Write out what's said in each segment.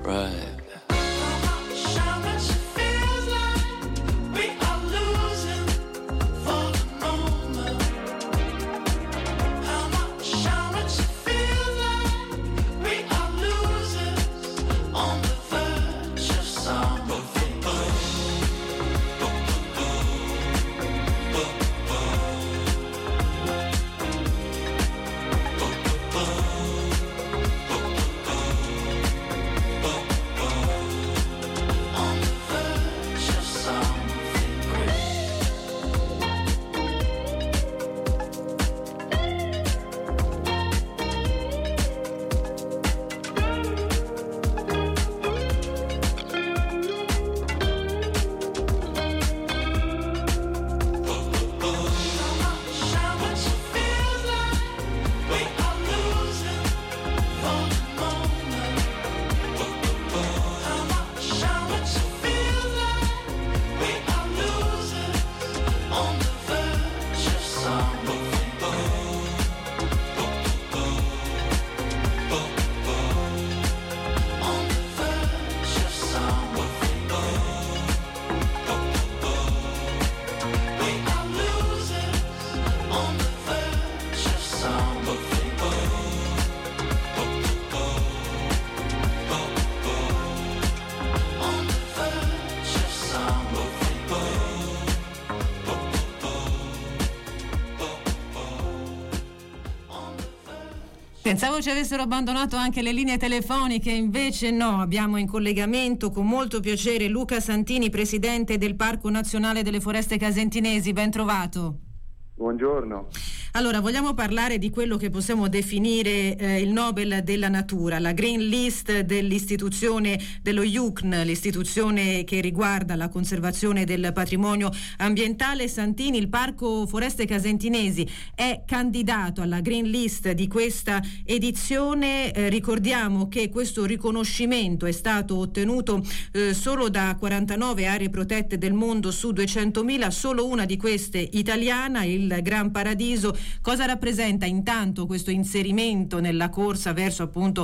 right. Pensavo ci avessero abbandonato anche le linee telefoniche, invece no, abbiamo in collegamento con molto piacere Luca Santini, presidente del Parco Nazionale delle Foreste Casentinesi, ben trovato. Buongiorno. Allora, vogliamo parlare di quello che possiamo definire il Nobel della natura, la Green List dell'istituzione dello IUCN, l'istituzione che riguarda la conservazione del patrimonio ambientale. Santini, il Parco Foreste Casentinesi è candidato alla Green List di questa edizione. Ricordiamo che questo riconoscimento è stato ottenuto solo da 49 aree protette del mondo su 200.000, solo una di queste italiana, il Gran Paradiso. Cosa rappresenta intanto questo inserimento nella corsa verso appunto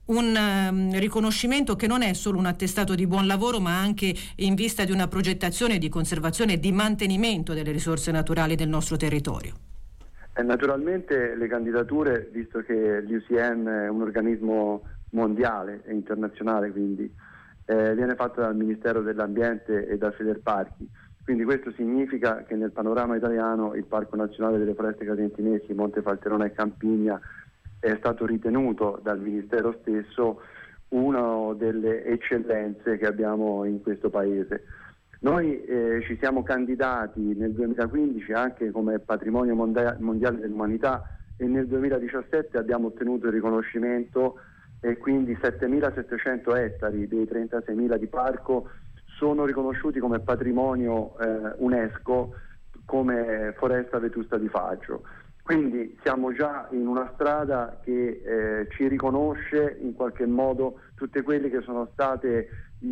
un riconoscimento che non è solo un attestato di buon lavoro, ma anche in vista di una progettazione di conservazione e di mantenimento delle risorse naturali del nostro territorio? Naturalmente le candidature, visto che l'IUCN è un organismo mondiale e internazionale, quindi viene fatta dal Ministero dell'Ambiente e da Federparchi. Quindi questo significa che nel panorama italiano il Parco Nazionale delle Foreste Casentinesi, Monte Falterona e Campigna è stato ritenuto dal Ministero stesso una delle eccellenze che abbiamo in questo paese. Noi ci siamo candidati nel 2015 anche come patrimonio mondiale dell'umanità e nel 2017 abbiamo ottenuto il riconoscimento e quindi 7.700 ettari dei 36.000 di parco sono riconosciuti come patrimonio UNESCO come foresta vetusta di faggio. Quindi siamo già in una strada che ci riconosce in qualche modo tutte quelle che sono state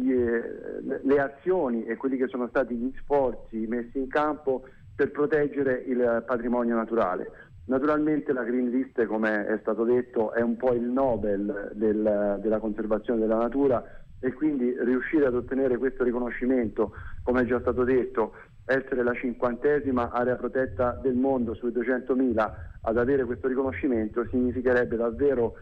le azioni e quelli che sono stati gli sforzi messi in campo per proteggere il patrimonio naturale. Naturalmente la Green List, come è stato detto, è un po' il Nobel della conservazione della natura, e quindi riuscire ad ottenere questo riconoscimento, come è già stato detto, essere la 50ª area protetta del mondo su 200.000 ad avere questo riconoscimento significherebbe davvero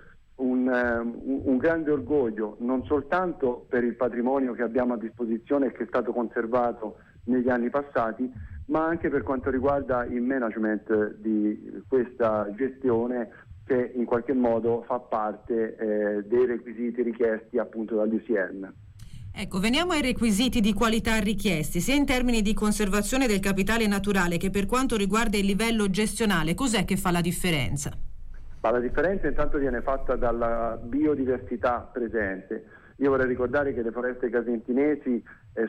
un grande orgoglio, non soltanto per il patrimonio che abbiamo a disposizione e che è stato conservato negli anni passati, ma anche per quanto riguarda il management di questa gestione che in qualche modo fa parte dei requisiti richiesti appunto dall'IUCN. Ecco, veniamo ai requisiti di qualità richiesti, sia in termini di conservazione del capitale naturale che per quanto riguarda il livello gestionale. Cos'è che fa la differenza? Ma la differenza intanto viene fatta dalla biodiversità presente. Io vorrei ricordare che le foreste casentinesi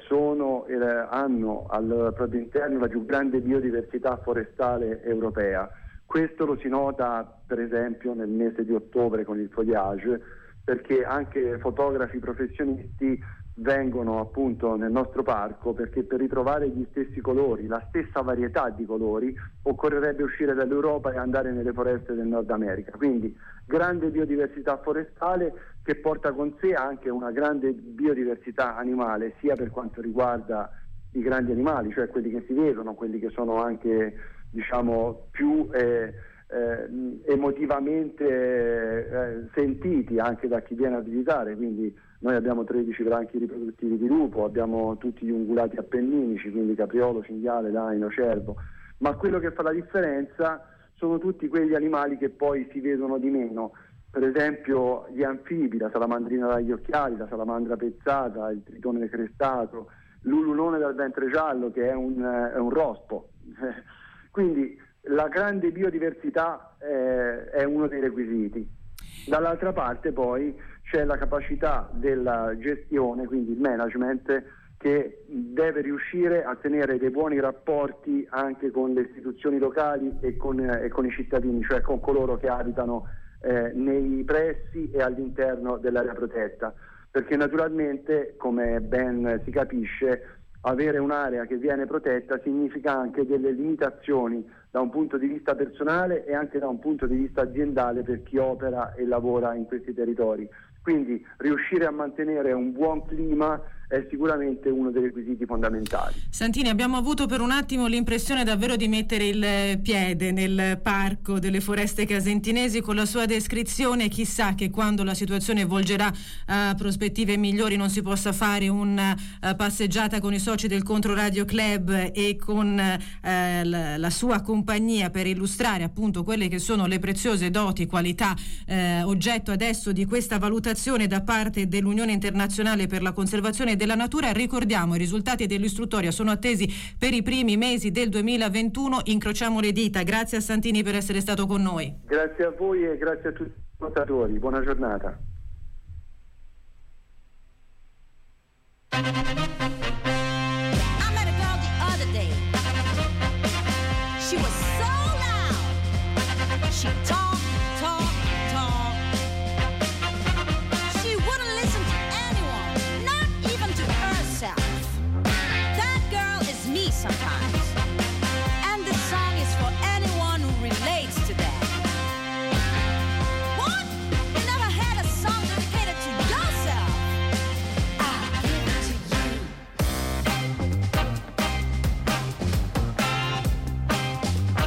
hanno al proprio interno la più grande biodiversità forestale europea. Questo lo si nota per esempio nel mese di ottobre con il feuillage, perché anche fotografi professionisti vengono appunto nel nostro parco, perché per ritrovare gli stessi colori, la stessa varietà di colori, occorrerebbe uscire dall'Europa e andare nelle foreste del Nord America. Quindi grande biodiversità forestale che porta con sé anche una grande biodiversità animale, sia per quanto riguarda i grandi animali, cioè quelli che si vedono, quelli che sono anche, diciamo, più emotivamente sentiti anche da chi viene a visitare. Quindi noi abbiamo 13 branchi riproduttivi di lupo, abbiamo tutti gli ungulati appenninici, quindi capriolo, cinghiale, daino, cervo, ma quello che fa la differenza sono tutti quegli animali che poi si vedono di meno, per esempio gli anfibi, la salamandrina dagli occhiali, la salamandra pezzata, il tritone crestato, l'ululone dal ventre giallo che è un rospo. Quindi la grande biodiversità è uno dei requisiti. Dall'altra parte poi c'è la capacità della gestione, quindi il management, che deve riuscire a tenere dei buoni rapporti anche con le istituzioni locali e con i cittadini, cioè con coloro che abitano nei pressi e all'interno dell'area protetta, perché naturalmente, come ben si capisce, avere un'area che viene protetta significa anche delle limitazioni da un punto di vista personale e anche da un punto di vista aziendale per chi opera e lavora in questi territori. Quindi riuscire a mantenere un buon clima è sicuramente uno dei requisiti fondamentali. Santini, abbiamo avuto per un attimo l'impressione davvero di mettere il piede nel parco delle foreste casentinesi con la sua descrizione. Chissà che quando la situazione volgerà a prospettive migliori non si possa fare una passeggiata con i soci del Controradio Club e con la sua compagnia per illustrare appunto quelle che sono le preziose doti, qualità oggetto adesso di questa valutazione da parte dell'Unione Internazionale per la Conservazione della Natura. Ricordiamo, i risultati dell'istruttoria sono attesi per i primi mesi del 2021. Incrociamo le dita. Grazie a Santini per essere stato con noi. Grazie a voi e grazie a tutti gli ascoltatori. Buona giornata. I met a girl the other day. She was so loud. She talked